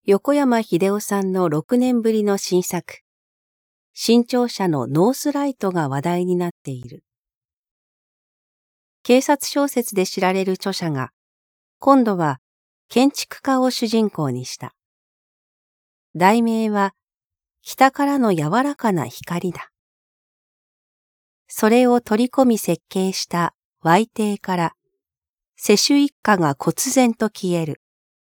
横山秀夫さんの6年ぶりの新作、新潮社のノースライトが話題になっている。警察小説で知られる著者が、今度は建築家を主人公にした。題名は、北からの柔らかな光だ。それを取り込み設計したY邸から、世主一家が忽然と消える。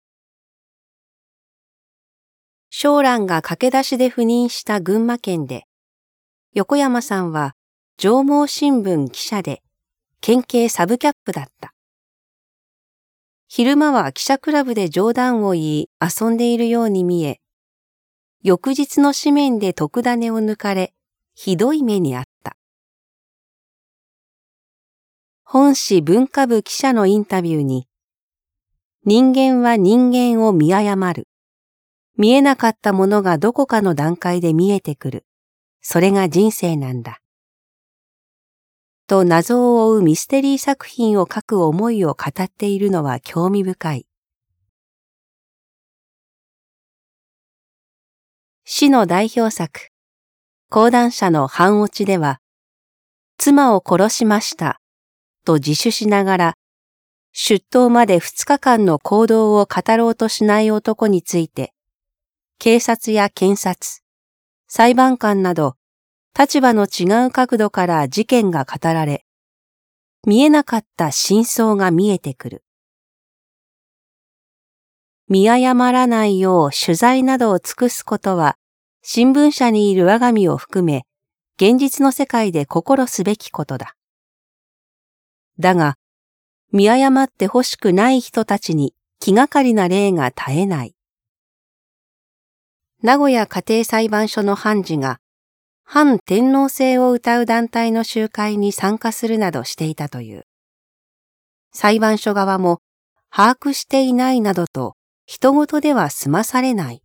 将蘭が駆け出しで赴任した群馬県で、横山さんは上毛新聞記者で県警サブキャップだった。昼間は記者クラブで冗談を言い遊んでいるように見え、翌日の紙面で特ダネを抜かれ、ひどい目にあった。本誌文化部記者のインタビューに、人間は人間を見誤る。見えなかったものがどこかの段階で見えてくる。それが人生なんだ。と謎を追うミステリー作品を書く思いを語っているのは興味深い。詩の代表作、講談社の半落ちでは、妻を殺しましたと自首しながら、出頭まで2日間の行動を語ろうとしない男について、警察や検察、裁判官など立場の違う角度から事件が語られ、見えなかった真相が見えてくる。見誤らないよう取材などを尽くすことは、新聞社にいる我が身を含め、現実の世界で心すべきことだ。だが、見誤ってほしくない人たちに気がかりな例が絶えない。名古屋家庭裁判所の判事が、反天皇制を謳う団体の集会に参加するなどしていたという。裁判所側も把握していないなどと人事では済まされない。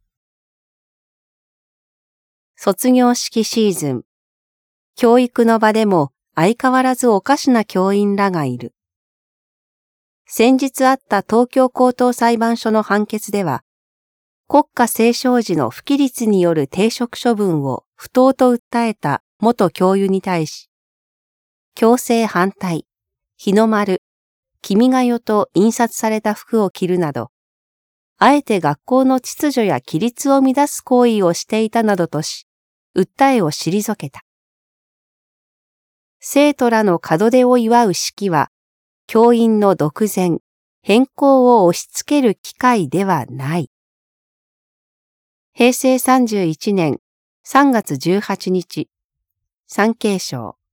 卒業式シーズン。教育の場でも相変わらずおかしな教員らがいる。先日あった東京高等裁判所の判決では、国家斉唱時の不規律による停職処分を不当と訴えた元教諭に対し、強制反対、日の丸、君が代と印刷された服を着るなど、あえて学校の秩序や規律を乱す行為をしていたなどとし、訴えを退けた。生徒らの門出を祝う式は、教員の独善、変更を押し付ける機会ではない。平成31年3月18日、産経省。